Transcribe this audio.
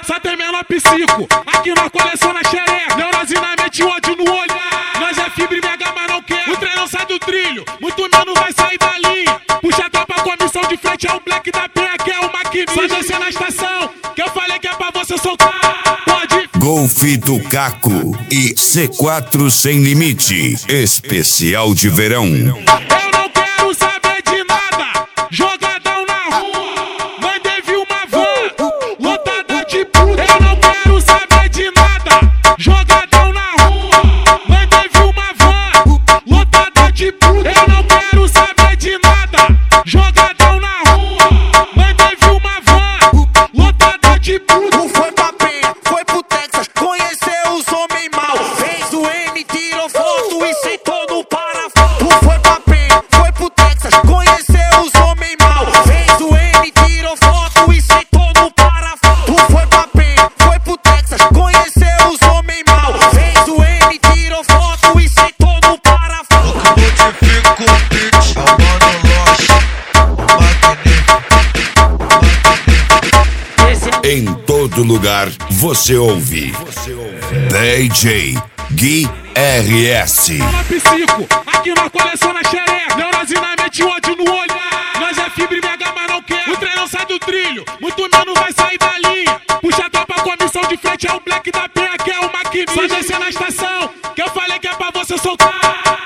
só tem menor psico. Aqui nós coleciona xereca, neurose na mente, ódio no olhar. Nós é fibra e mega, mas não quer. O trem não sai do trilho, muito menos vai sair da linha. Puxa a tropa, comissão de frente é o Black da Penha, que é o maquinista. Só descer na estação, que eu falei que é pra você soltar. Pode. Golf do Caco e C4 Sem Limite, especial de verão. Eu não quero saber de nada, jogadão na rua. Mandei vir uma van, lotada de puta. Eu não quero saber de nada, jogadão na rua. Mandei vir uma van, lotada de puta. Eu não quero saber de nada, jogadão na rua. Mandei vir uma van, lotada de puta. Tu foi pra Penha, foi pro Texas, conheceu os homens mal. Fez o M, tirou foto e sentou no parafuso. Tu foi pra Penha, foi pro Texas, conheceu os homens mal. Fez o M, tirou foto e sentou no parafuso. Tu foi pra Penha, foi pro Texas, conheceu os homens mal. Fez o M, tirou foto e sentou no parafuso. Modifica o beat, Em todo lugar você ouve DJ Gui RS. Menor psico, aqui nós coleciona xereca, neurose na mente, ódio no olhar. Nós é fibra e mega, mas não quer. O trem não sai do trilho, muito menos vai sair da linha. Puxa a tropa, comissão de frente é o Black da Penha, que é o maquinista. Só descer na estação, que eu falei que é pra você soltar.